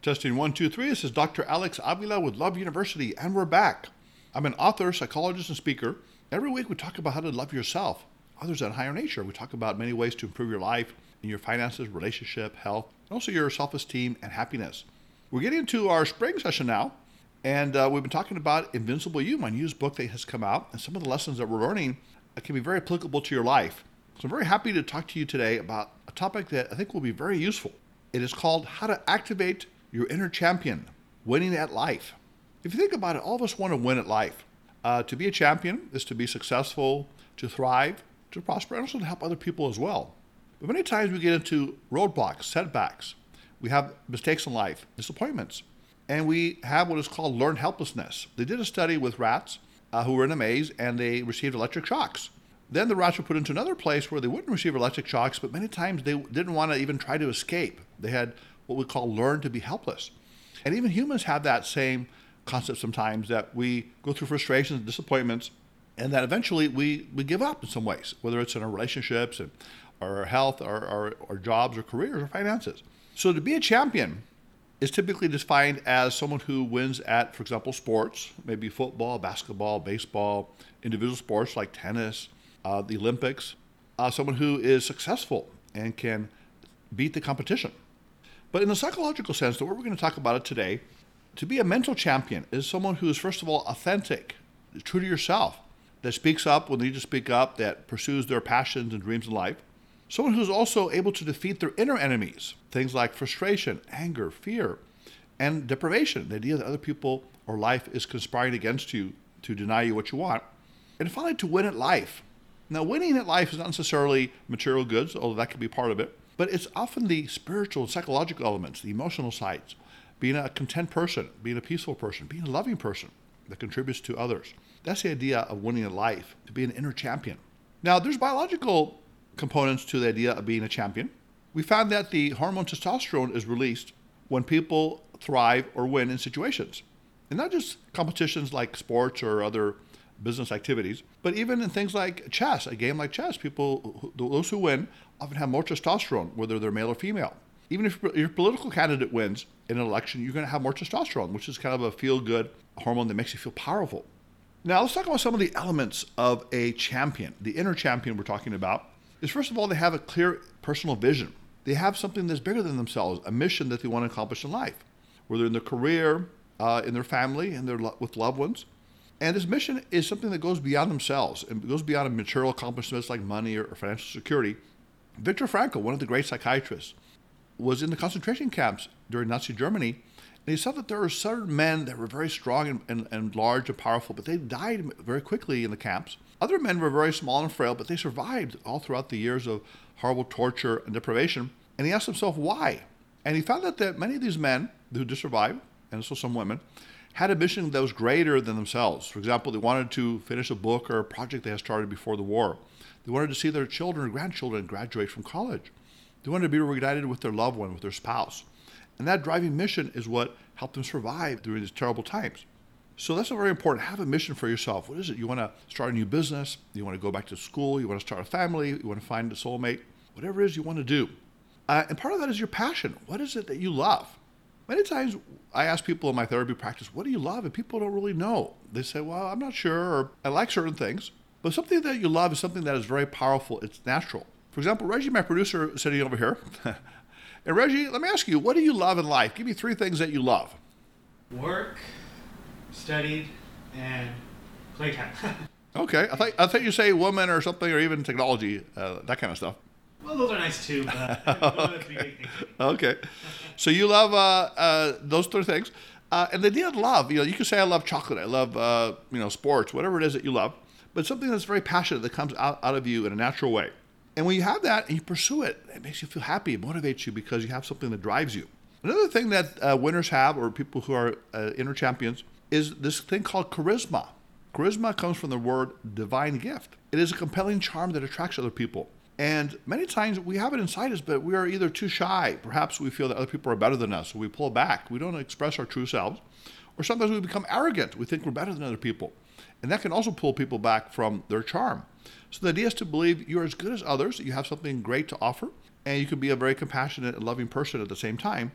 Testing one, two, three. This is Dr. Alex Avila with Love University, and we're back. I'm an author, psychologist, and speaker. Every week we talk about how to love yourself, others, and higher nature. We talk about many ways to improve your life and your finances, relationship, health, and also your self-esteem and happiness. We're getting into our spring session now, and we've been talking about Invincible You, my newest book that has come out, and some of the lessons that we're learning can be very applicable to your life. So I'm very happy to talk to you today about a topic that I think will be very useful. It is called How to Activate Your Inner Champion, Winning at Life. If you think about it, all of us want to win at life. To be a champion is to be successful, to thrive, to prosper, and also to help other people as well. But many times we get into roadblocks, setbacks. We have mistakes in life, disappointments, and we have what is called learned helplessness. They did a study with rats who were in a maze, and they received electric shocks. Then the rats were put into another place where they wouldn't receive electric shocks, but many times they didn't want to even try to escape. They had what we call learn to be helpless. And even humans have that same concept sometimes, that we go through frustrations and disappointments, and that eventually we give up in some ways, whether it's in our relationships, and our health, our jobs, or careers, or finances. So to be a champion is typically defined as someone who wins at, for example, sports, maybe football, basketball, baseball, individual sports like tennis, the Olympics, someone who is successful and can beat the competition. But in the psychological sense, the way we're going to talk about it today, to be a mental champion is someone who is, first of all, authentic, true to yourself, that speaks up when they need to speak up, that pursues their passions and dreams in life. Someone who's also able to defeat their inner enemies, things like frustration, anger, fear, and deprivation, the idea that other people or life is conspiring against you to deny you what you want. And finally, to win at life. Now, winning at life is not necessarily material goods, although that can be part of it, but it's often the spiritual and psychological elements, the emotional sides, being a content person, being a peaceful person, being a loving person that contributes to others. That's the idea of winning at life, to be an inner champion. Now, there's biological components to the idea of being a champion. We found that the hormone testosterone is released when people thrive or win in situations. And not just competitions like sports or other business activities, but even in things like chess, a game like chess, those who win often have more testosterone, whether they're male or female. Even if your political candidate wins in an election, you're going to have more testosterone, which is kind of a feel-good hormone that makes you feel powerful. Now, let's talk about some of the elements of a champion. The inner champion we're talking about is, first of all, they have a clear personal vision. They have something that's bigger than themselves, a mission that they want to accomplish in life, whether in their career, in their family, and with loved ones. And this mission is something that goes beyond themselves and goes beyond material accomplishments like money or financial security. Viktor Frankl, one of the great psychiatrists, was in the concentration camps during Nazi Germany, and he saw that there were certain men that were very strong and large and powerful, but they died very quickly in the camps. Other men were very small and frail, but they survived all throughout the years of horrible torture and deprivation. And he asked himself why. And he found out that many of these men who did survive, and also some women, had a mission that was greater than themselves. For example, they wanted to finish a book or a project they had started before the war. They wanted to see their children or grandchildren graduate from college. They wanted to be reunited with their loved one, with their spouse. And that driving mission is what helped them survive during these terrible times. So that's very important. Have a mission for yourself. What is it? You want to start a new business. You want to go back to school. You want to start a family. You want to find a soulmate. Whatever it is you want to do. And part of that is your passion. What is it that you love? Many times I ask people in my therapy practice, what do you love? And people don't really know. They say, well, I'm not sure, or I like certain things. But something that you love is something that is very powerful. It's natural. For example, Reggie, my producer, is sitting over here. And Reggie, let me ask you, what do you love in life? Give me 3 things that you love. Work, studied, and playtime. Okay. I thought you say woman or something, or even technology, that kind of stuff. Well, those are nice too, but those are the 3 big things. Okay. So you love those 3 things. And the idea of love, you can say I love chocolate, I love sports, whatever it is that you love, but something that's very passionate that comes out of you in a natural way. And when you have that and you pursue it, it makes you feel happy, it motivates you because you have something that drives you. Another thing that winners have, or people who are inner champions, is this thing called charisma. Charisma comes from the word divine gift. It is a compelling charm that attracts other people. And many times we have it inside us, but we are either too shy. Perhaps we feel that other people are better than us, so we pull back. We don't express our true selves. Or sometimes we become arrogant. We think we're better than other people. And that can also pull people back from their charm. So the idea is to believe you're as good as others, you have something great to offer, and you can be a very compassionate and loving person at the same time.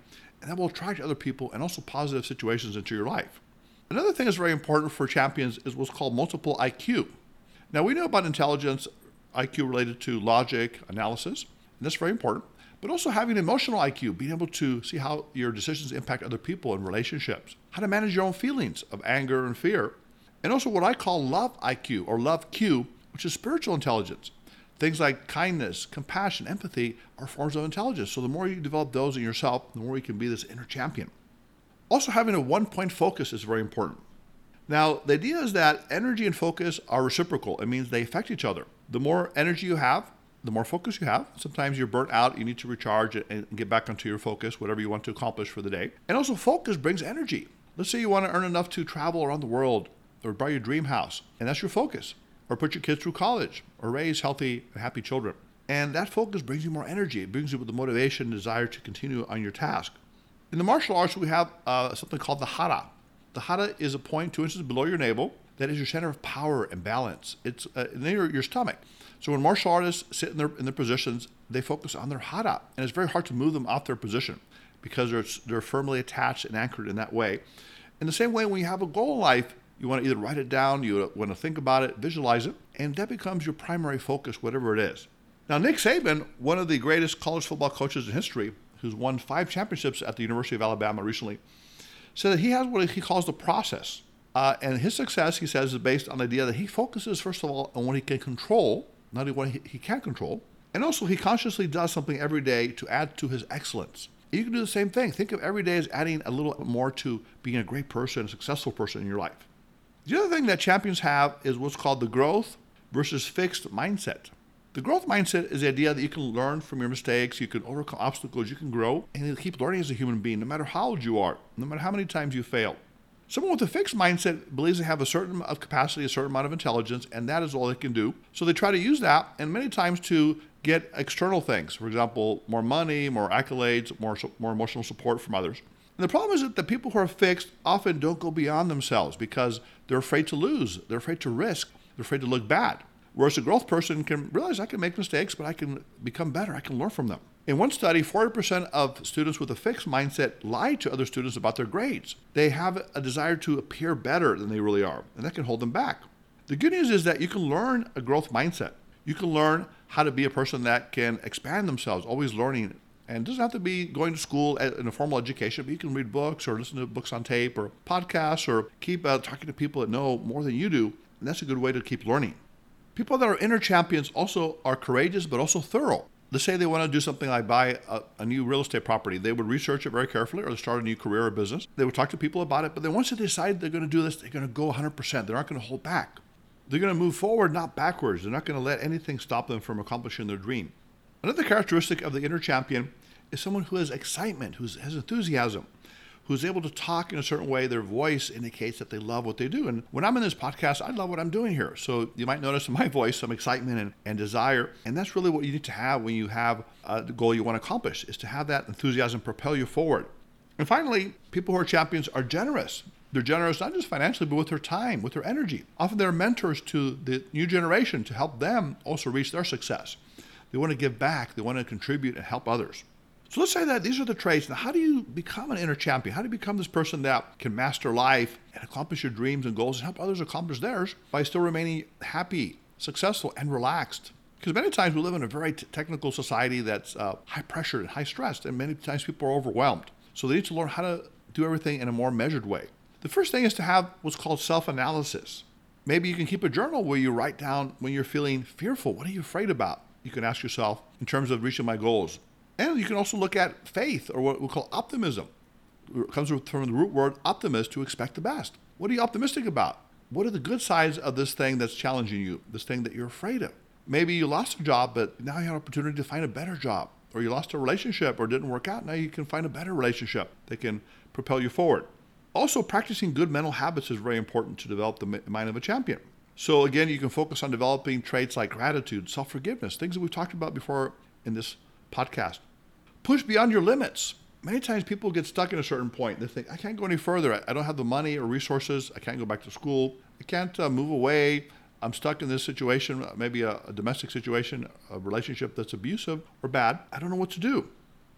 and that will attract other people and also positive situations into your life. Another thing that's very important for champions is what's called multiple IQ. Now, we know about intelligence, IQ related to logic, analysis, and that's very important, but also having emotional IQ, being able to see how your decisions impact other people and relationships, how to manage your own feelings of anger and fear, and also what I call love IQ or love Q, which is spiritual intelligence. Things like kindness, compassion, empathy are forms of intelligence. So the more you develop those in yourself, the more you can be this inner champion. Also, having a one-point focus is very important. Now, the idea is that energy and focus are reciprocal. It means they affect each other. The more energy you have, the more focus you have. Sometimes you're burnt out, you need to recharge and get back onto your focus, whatever you want to accomplish for the day. And also focus brings energy. Let's say you want to earn enough to travel around the world or buy your dream house, and that's your focus. Or put your kids through college, or raise healthy and happy children. And that focus brings you more energy. It brings you with the motivation and desire to continue on your task. In the martial arts, we have something called the hara. The hara is a point 2 inches below your navel that is your center of power and balance. It's near your stomach. So when martial artists sit in their positions, they focus on their hara. And it's very hard to move them off their position because they're firmly attached and anchored in that way. In the same way, when you have a goal in life, you want to either write it down, you want to think about it, visualize it, and that becomes your primary focus, whatever it is. Now, Nick Saban, one of the greatest college football coaches in history, who's won 5 championships at the University of Alabama recently, said that he has what he calls the process. And his success, he says, is based on the idea that he focuses, first of all, on what he can control, not only what he can't control, and also he consciously does something every day to add to his excellence. You can do the same thing. Think of every day as adding a little more to being a great person, a successful person in your life. The other thing that champions have is what's called the growth versus fixed mindset. The growth mindset is the idea that you can learn from your mistakes, you can overcome obstacles, you can grow, and you keep learning as a human being, no matter how old you are, no matter how many times you fail. Someone with a fixed mindset believes they have a certain amount of capacity, a certain amount of intelligence, and that is all they can do. So they try to use that, and many times to get external things. For example, more money, more accolades, more emotional support from others. And the problem is that the people who are fixed often don't go beyond themselves because they're afraid to lose, they're afraid to risk, they're afraid to look bad. Whereas a growth person can realize I can make mistakes, but I can become better, I can learn from them. In one study, 40% of students with a fixed mindset lie to other students about their grades. They have a desire to appear better than they really are, and that can hold them back. The good news is that you can learn a growth mindset. You can learn how to be a person that can expand themselves, always learning. And it doesn't have to be going to school in a formal education, but you can read books or listen to books on tape or podcasts or keep talking to people that know more than you do. And that's a good way to keep learning. People that are inner champions also are courageous, but also thorough. Let's say they want to do something like buy a new real estate property. They would research it very carefully or start a new career or business. They would talk to people about it. But then once they decide they're going to do this, they're going to go 100%. They're not going to hold back. They're going to move forward, not backwards. They're not going to let anything stop them from accomplishing their dream. Another characteristic of the inner champion is someone who has excitement, who has enthusiasm, who's able to talk in a certain way. Their voice indicates that they love what they do. And when I'm in this podcast, I love what I'm doing here. So you might notice in my voice some excitement and desire. And that's really what you need to have when you have the goal you want to accomplish, is to have that enthusiasm propel you forward. And finally, people who are champions are generous. They're generous not just financially, but with their time, with their energy. Often they're mentors to the new generation to help them also reach their success. They want to give back. They want to contribute and help others. So let's say that these are the traits. Now, how do you become an inner champion? How do you become this person that can master life and accomplish your dreams and goals and help others accomplish theirs by still remaining happy, successful, and relaxed? Because many times we live in a very technical society that's high pressure and high stressed, and many times people are overwhelmed. So they need to learn how to do everything in a more measured way. The first thing is to have what's called self-analysis. Maybe you can keep a journal where you write down when you're feeling fearful. What are you afraid about? You can ask yourself in terms of reaching my goals. And you can also look at faith, or what we call optimism. It comes from the root word optimist, to expect the best. What are you optimistic about? What are the good sides of this thing that's challenging you, this thing that you're afraid of? Maybe you lost a job, but now you have an opportunity to find a better job. Or you lost a relationship or didn't work out. Now you can find a better relationship that can propel you forward. Also, practicing good mental habits is very important to develop the mind of a champion. So again, you can focus on developing traits like gratitude, self-forgiveness, things that we've talked about before in this podcast. Push beyond your limits. Many times people get stuck at a certain point. They think, I can't go any further. I don't have the money or resources. I can't go back to school. I can't move away. I'm stuck in this situation, maybe a domestic situation, a relationship that's abusive or bad. I don't know what to do.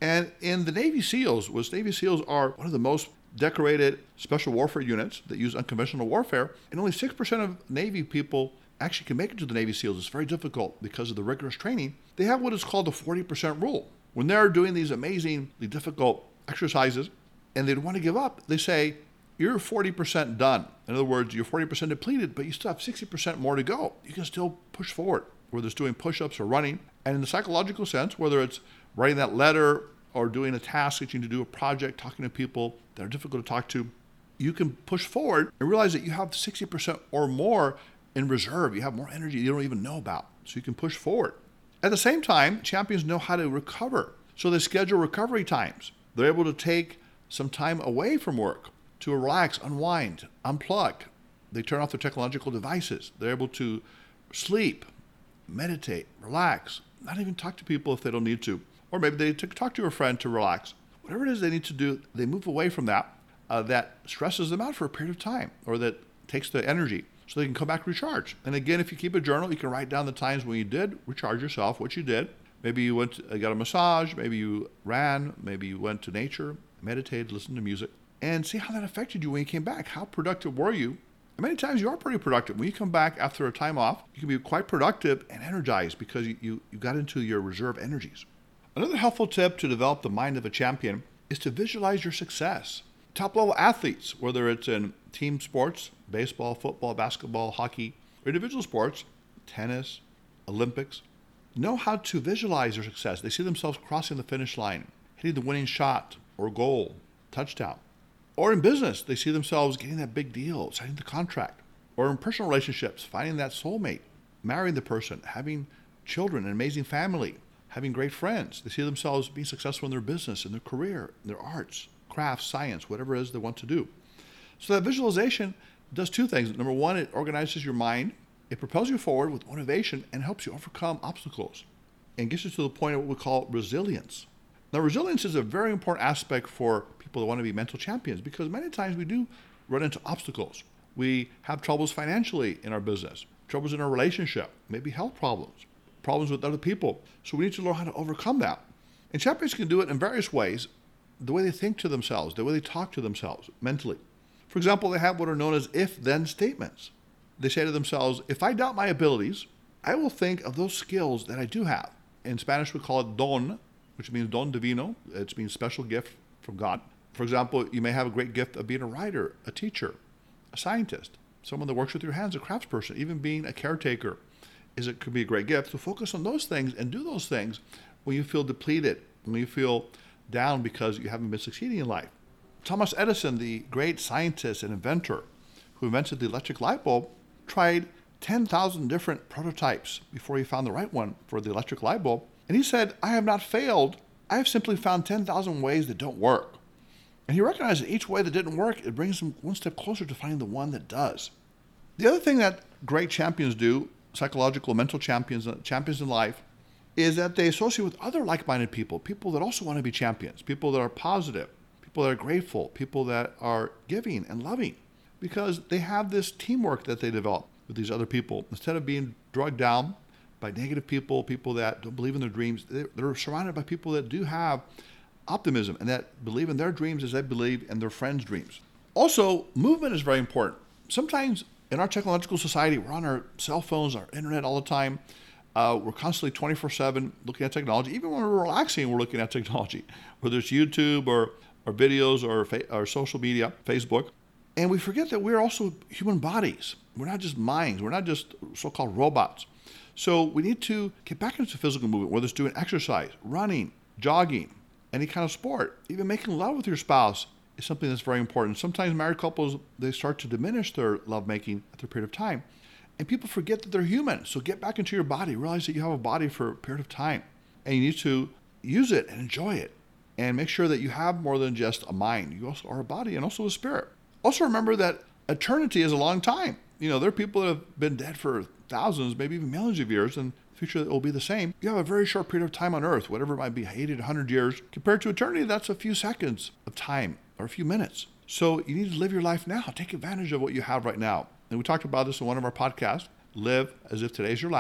And in the Navy SEALs, which Navy SEALs are one of the most decorated special warfare units that use unconventional warfare, and only 6% of Navy people actually can make it to the Navy SEALs. It's very difficult because of the rigorous training. They have what is called the 40% rule. When they're doing these amazingly difficult exercises and they want to give up, they say, you're 40% done. In other words, you're 40% depleted, but you still have 60% more to go. You can still push forward, whether it's doing push-ups or running. And in the psychological sense, whether it's writing that letter or doing a task that you need to do, a project, talking to people that are difficult to talk to, you can push forward and realize that you have 60% or more in reserve. You have more energy you don't even know about. So you can push forward. At the same time, champions know how to recover. So they schedule recovery times. They're able to take some time away from work to relax, unwind, unplug. They turn off their technological devices. They're able to sleep, meditate, relax, not even talk to people if they don't need to. Or maybe they talk to a friend to relax. Whatever it is they need to do, they move away from that. That stresses them out for a period of time, or that takes the energy, so they can come back and recharge. And again, if you keep a journal, you can write down the times when you did recharge yourself, what you did. Maybe you got a massage, maybe you ran, maybe you went to nature, meditated, listened to music, and see how that affected you when you came back. How productive were you? And many times you are pretty productive. When you come back after a time off, you can be quite productive and energized because you got into your reserve energies. Another helpful tip to develop the mind of a champion is to visualize your success. Top-level athletes, whether it's in team sports, baseball, football, basketball, hockey, or individual sports, tennis, Olympics, know how to visualize their success. They see themselves crossing the finish line, hitting the winning shot or goal, touchdown. Or in business, they see themselves getting that big deal, signing the contract. Or in personal relationships, finding that soulmate, marrying the person, having children, an amazing family, having great friends. They see themselves being successful in their business, in their career, in their arts, crafts, science, whatever it is they want to do. So that visualization does two things. Number one, it organizes your mind. It propels you forward with motivation and helps you overcome obstacles and gets you to the point of what we call resilience. Now, resilience is a very important aspect for people that want to be mental champions because many times we do run into obstacles. We have troubles financially in our business, troubles in our relationship, maybe health problems, problems with other people. So we need to learn how to overcome that. And champions can do it in various ways. The way they think to themselves, the way they talk to themselves mentally. For example, they have what are known as if-then statements. They say to themselves, if I doubt my abilities, I will think of those skills that I do have. In Spanish, we call it don, which means don divino. It means special gift from God. For example, you may have a great gift of being a writer, a teacher, a scientist, someone that works with your hands, a craftsperson, even being a caretaker. It could be a great gift. So focus on those things and do those things when you feel depleted, when you feel down because you haven't been succeeding in life. Thomas Edison, the great scientist and inventor who invented the electric light bulb, tried 10,000 different prototypes before he found the right one for the electric light bulb. And he said, I have not failed. I have simply found 10,000 ways that don't work. And he recognized that each way that didn't work, it brings him one step closer to finding the one that does. The other thing that great champions do, psychological, mental champions in life, is that they associate with other like-minded people, people that also want to be champions, people that are positive, people that are grateful, people that are giving and loving, because they have this teamwork that they develop with these other people. Instead of being drugged down by negative people, people that don't believe in their dreams, they're surrounded by people that do have optimism and that believe in their dreams as they believe in their friends' dreams. Also, movement is very important. Sometimes in our technological society, we're on our cell phones, our internet all the time. We're constantly 24/7 looking at technology. Even when we're relaxing, we're looking at technology, whether it's YouTube or videos or social media, Facebook. And we forget that we're also human bodies. We're not just minds. We're not just so-called robots. So we need to get back into physical movement, whether it's doing exercise, running, jogging, any kind of sport. Even making love with your spouse is something that's very important. Sometimes married couples, they start to diminish their lovemaking after a period of time. And people forget that they're human. So get back into your body. Realize that you have a body for a period of time. And you need to use it and enjoy it. And make sure that you have more than just a mind. You also are a body and also a spirit. Also remember that eternity is a long time. You know, there are people that have been dead for thousands, maybe even millions of years, and the future will be the same. You have a very short period of time on earth, whatever it might be, 80 to 100 years. Compared to eternity, that's a few seconds of time or a few minutes. So you need to live your life now. Take advantage of what you have right now. And we talked about this in one of our podcasts, Live as if today's your last.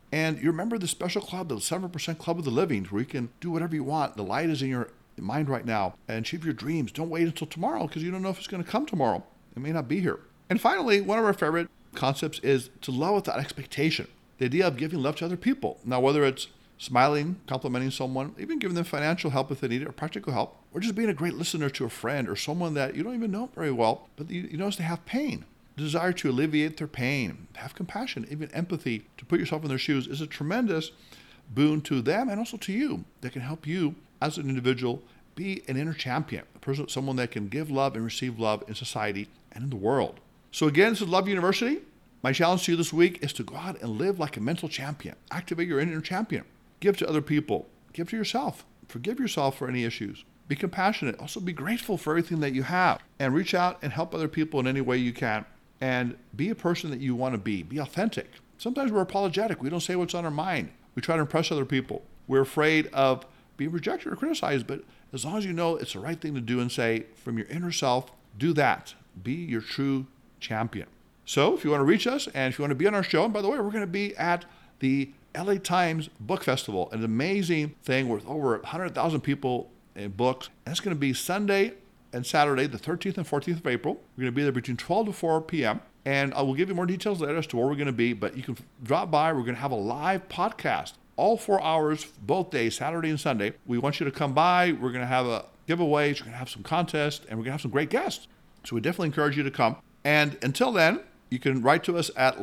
And you remember the special club, the 7% Club of the Living, where you can do whatever you want. The light is in your mind right now and achieve your dreams. Don't wait until tomorrow because you don't know if it's going to come tomorrow. It may not be here. And finally, one of our favorite concepts is to love without expectation. The idea of giving love to other people. Now, whether it's smiling, complimenting someone, even giving them financial help if they need it or practical help, or just being a great listener to a friend or someone that you don't even know very well, but you notice they have pain. The desire to alleviate their pain, have compassion, even empathy, to put yourself in their shoes is a tremendous boon to them and also to you that can help you as an individual be an inner champion, someone that can give love and receive love in society and in the world. So again, this is Love University. My challenge to you this week is to go out and live like a mental champion. Activate your inner champion. Give to other people. Give to yourself. Forgive yourself for any issues. Be compassionate. Also be grateful for everything that you have. And reach out and help other people in any way you can. And be a person that you want to be. Be authentic. Sometimes we're apologetic. We don't say what's on our mind. We try to impress other people. We're afraid of being rejected or criticized. But as long as you know it's the right thing to do and say from your inner self, do that. Be your true champion. So if you want to reach us and if you want to be on our show, and by the way, we're going to be at the LA Times Book Festival, an amazing thing with over 100,000 people in books. And it's going to be Sunday and Saturday, the 13th and 14th of April. We're going to be there between 12 to 4 p.m. And I will give you more details later as to where we're going to be, but you can drop by. We're going to have a live podcast, all 4 hours, both days, Saturday and Sunday. We want you to come by. We're going to have a giveaway. We're going to have some contests, and we're going to have some great guests. So we definitely encourage you to come. And until then, you can write to us at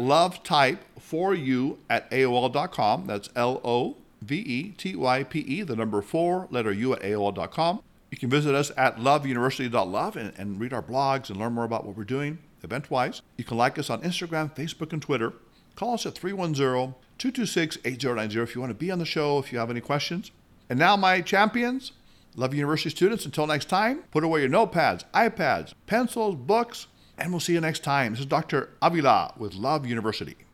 lovetype4u@aol.com. That's LOVETYPE, the number 4, letter U at AOL.com. You can visit us at loveuniversity.love and read our blogs and learn more about what we're doing event-wise. You can like us on Instagram, Facebook, and Twitter. Call us at 310-226-8090 if you want to be on the show, if you have any questions. And now, my champions, Love University students, until next time, put away your notepads, iPads, pencils, books, and we'll see you next time. This is Dr. Avila with Love University.